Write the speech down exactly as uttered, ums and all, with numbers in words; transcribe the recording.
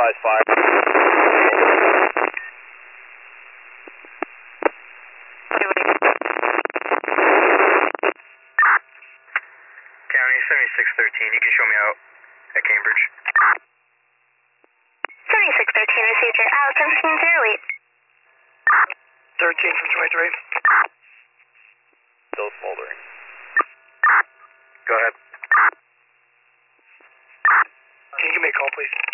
advise fire. County seventy-six thirteen, you can show me out at Cambridge. seventy-six thirteen, received your out, ten fifteen zero eight. thirteen from twenty-three. Still smoldering. Go ahead. Can you give me a call, please?